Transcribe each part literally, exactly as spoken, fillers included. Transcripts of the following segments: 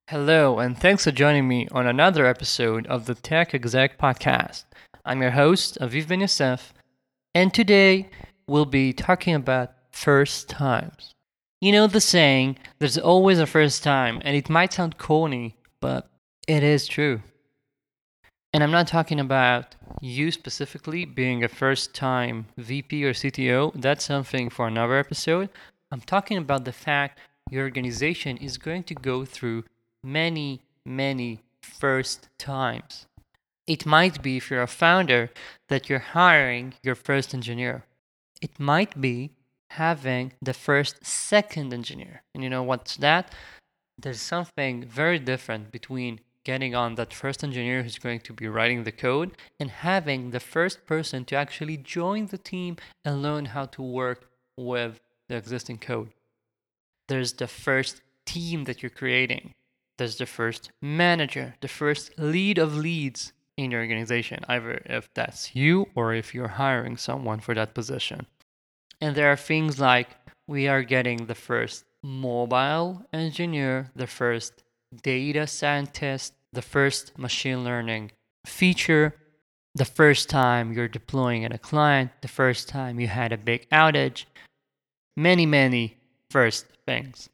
Hello, and thanks for joining me on another episode of the Tech Exec Podcast. I'm your host, Aviv Ben Yosef, and today we'll be talking about first times. You know the saying, there's always a first time, and it might sound corny, but it is true. And I'm not talking about you specifically being a first time V P or C T O, that's something for another episode. I'm talking about the fact your organization is going to go through many, many first times. It might be, if you're a founder, that you're hiring your first engineer. It might be having the first second engineer. And you know what's that? There's something very different between getting on that first engineer who's going to be writing the code and having the first person to actually join the team and learn how to work with the existing code. There's the first team that you're creating. There's the first manager, the first lead of leads in your organization, either if that's you or if you're hiring someone for that position. And there are things like we are getting the first mobile engineer, the first data scientist, the first machine learning feature, the first time you're deploying at a client, the first time you had a big outage, many, many first things.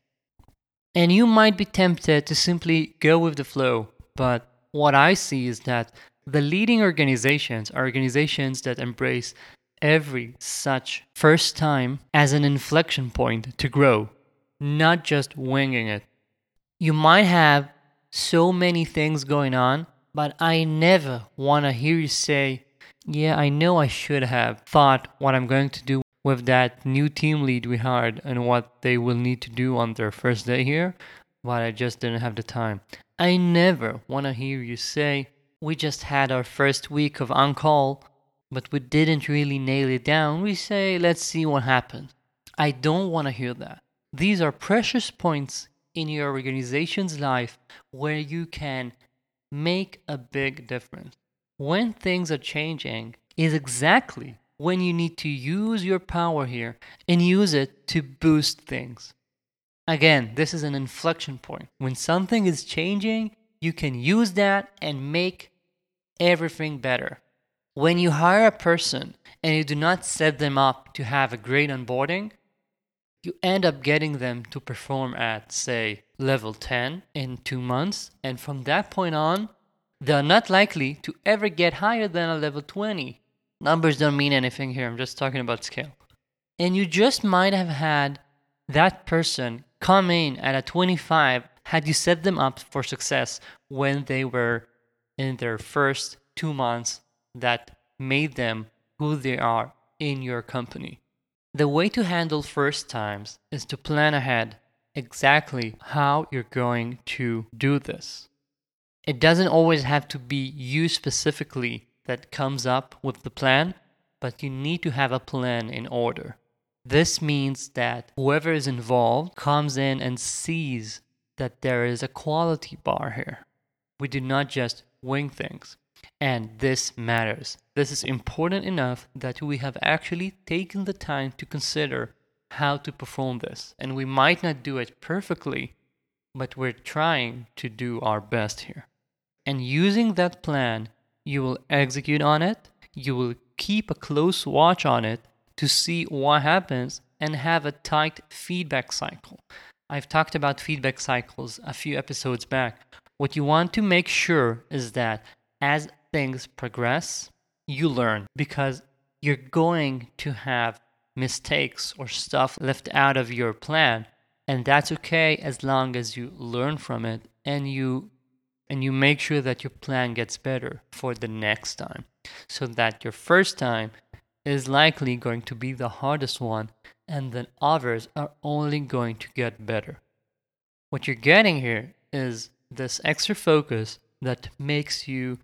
And you might be tempted to simply go with the flow, but what I see is that the leading organizations are organizations that embrace every such first time as an inflection point to grow, not just winging it. You might have so many things going on, but I never want to hear you say, yeah, I know I should have thought what I'm going to do with that new team lead we hired and what they will need to do on their first day here, but I just didn't have the time. I never want to hear you say, we just had our first week of on-call, but we didn't really nail it down. We say, let's see what happens. I don't want to hear that. These are precious points in your organization's life where you can make a big difference. When things are changing is exactly when you need to use your power here and use it to boost things. Again, this is an inflection point. When something is changing, you can use that and make everything better. When you hire a person and you do not set them up to have a great onboarding, you end up getting them to perform at, say, level ten in two months, and from that point on, they're not likely to ever get higher than a level twenty. Numbers don't mean anything here, I'm just talking about scale. And you just might have had that person come in at a twenty-five had you set them up for success when they were in their first two months that made them who they are in your company. The way to handle first times is to plan ahead exactly how you're going to do this. It doesn't always have to be you specifically that comes up with the plan, but you need to have a plan in order. This means that whoever is involved comes in and sees that there is a quality bar here. We do not just wing things. And this matters. This is important enough that we have actually taken the time to consider how to perform this. And we might not do it perfectly, but we're trying to do our best here. And using that plan, you will execute on it, you will keep a close watch on it to see what happens and have a tight feedback cycle. I've talked about feedback cycles a few episodes back. What you want to make sure is that as things progress, you learn because you're going to have mistakes or stuff left out of your plan, and that's okay as long as you learn from it and you and you make sure that your plan gets better for the next time, so that your first time is likely going to be the hardest one and then others are only going to get better. What you're getting here is this extra focus that makes you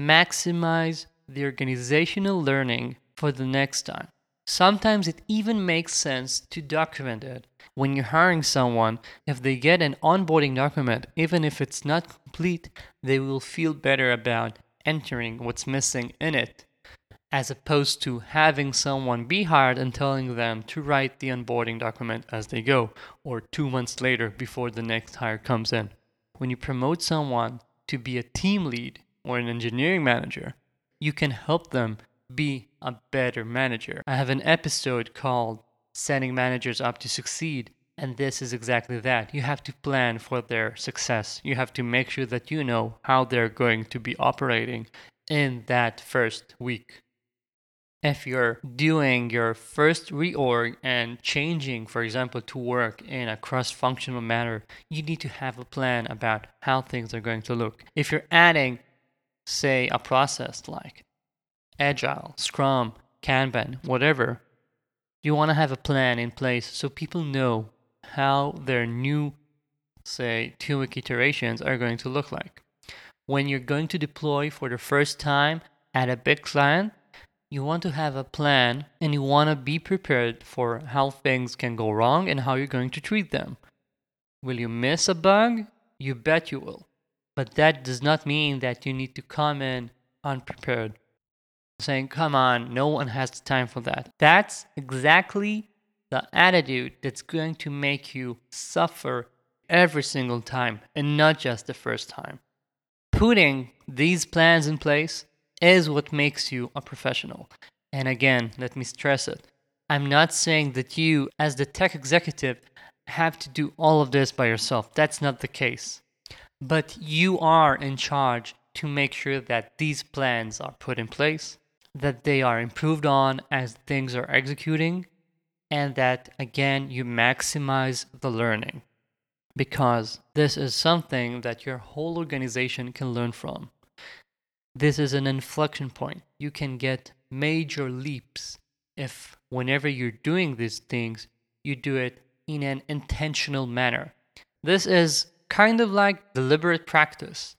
maximize the organizational learning for the next time. Sometimes it even makes sense to document it. When you're hiring someone, if they get an onboarding document, even if it's not complete, they will feel better about entering what's missing in it, as opposed to having someone be hired and telling them to write the onboarding document as they go, or two months later before the next hire comes in. when you promote someone to be a team lead or an engineering manager, you can help them be a better manager. I have an episode called Setting Managers Up to Succeed, and this is exactly that. You have to plan for their success. You have to make sure that you know how they're going to be operating in that first week. If you're doing your first reorg and changing, for example, to work in a cross-functional manner, you need to have a plan about how things are going to look. If you're adding, say, a process like Agile, Scrum, Kanban, whatever, you want to have a plan in place so people know how their new, say, two-week iterations are going to look like. When you're going to deploy for the first time at a big client, you want to have a plan and you want to be prepared for how things can go wrong and how you're going to treat them. Will you miss a bug? You bet you will. But that does not mean that you need to come in unprepared, saying, come on, no one has the time for that. That's exactly the attitude that's going to make you suffer every single time and not just the first time. Putting these plans in place is what makes you a professional. And again, let me stress it. I'm not saying that you, as the tech executive, have to do all of this by yourself. That's not the case. But you are in charge to make sure that these plans are put in place, that they are improved on as things are executing, and that, again, you maximize the learning. Because this is something that your whole organization can learn from. This is an inflection point. You can get major leaps if, whenever you're doing these things, you do it in an intentional manner. This is kind of like deliberate practice.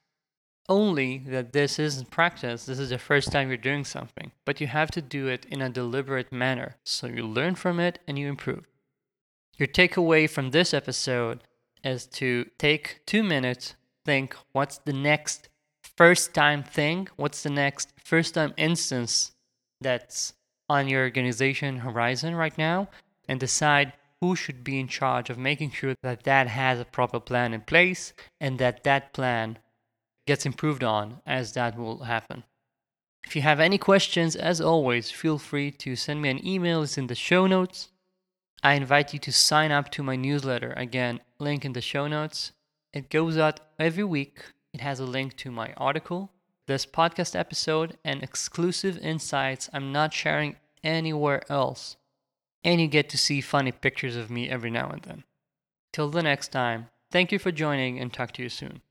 Only that this isn't practice, this is the first time you're doing something. But you have to do it in a deliberate manner, so you learn from it and you improve. Your takeaway from this episode is to take two minutes, think what's the next first time thing, what's the next first time instance that's on your organization horizon right now, and decide who should be in charge of making sure that that has a proper plan in place and that that plan gets improved on as that will happen. If you have any questions, as always, feel free to send me an email. It's in the show notes. I invite you to sign up to my newsletter. Again, link in the show notes. It goes out every week. It has a link to my article, this podcast episode, and exclusive insights I'm not sharing anywhere else. And you get to see funny pictures of me every now and then. Till the next time, thank you for joining and talk to you soon.